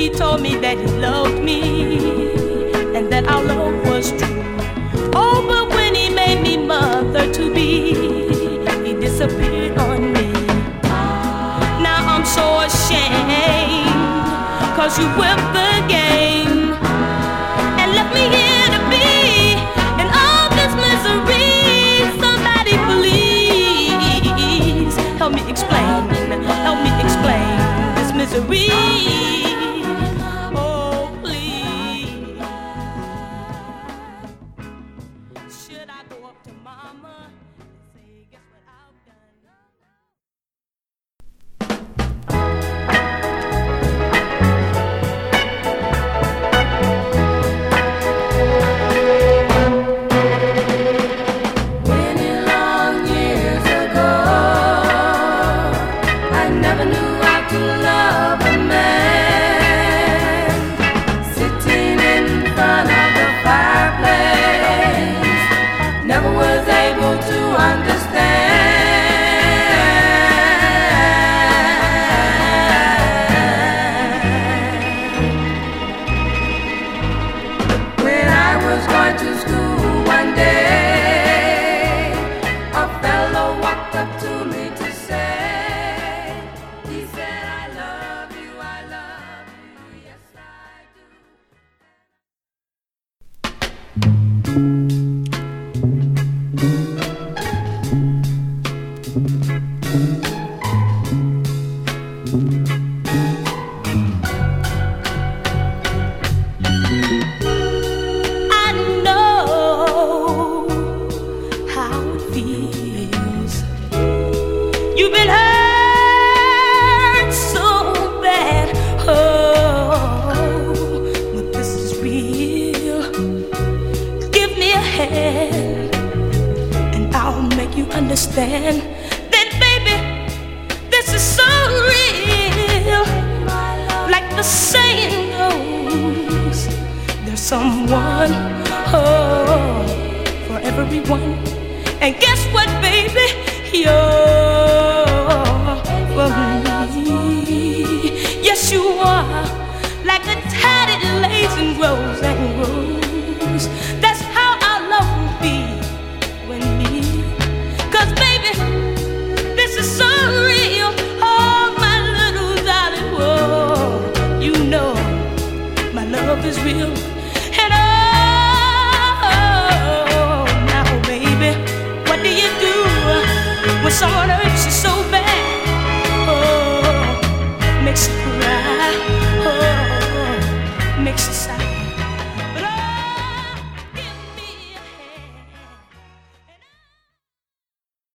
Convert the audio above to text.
He told me that he loved me and that our love was true. Oh, but when he made me mother to be, he disappeared on me. Now I'm so ashamed, 'cause you whipped the game and left me here to be in all this misery. Somebody please help me explain this misery. Oh, please. Should I go up to mama and say, guess what I've understand that, baby, this is so real. Like the saying goes, there's someone, for everyone. And guess what, baby, you're for me. Yes, you are. Like a tatted lace and grows and grows. That's how our love will be when we. 'Cause baby, this is so real. Oh, my little darling, whoa, you know my love is real. And oh, now baby, what do you do when someone hurts you so bad? Oh, makes you cry. Oh, makes you sad.